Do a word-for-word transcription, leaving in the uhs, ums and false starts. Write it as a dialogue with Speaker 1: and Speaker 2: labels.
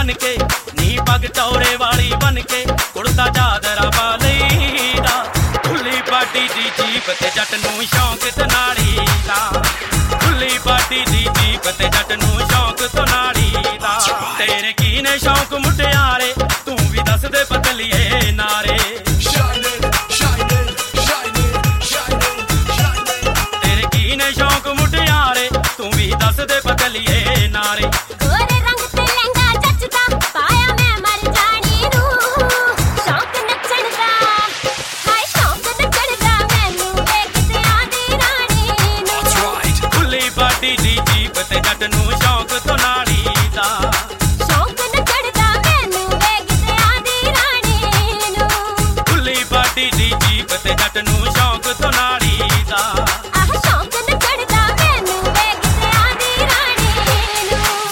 Speaker 1: बन के नी पग चौड़े वाली बन के कुर्ता चादरा पा लईदा खुली बाडी दी जीप ते जट नूं शौक ते नाड़ी दा खुली बाडी दी जीप ते जट नूं शौक तो नाड़ी दा तेरे की ने शौक मुटियारे तू भी दस दे पतलिए नारे तेरे की ने शौक मुटियारे तू भी दस दे पतलिए नारे बाडी दी जीप ते जट नूं शौक तो ना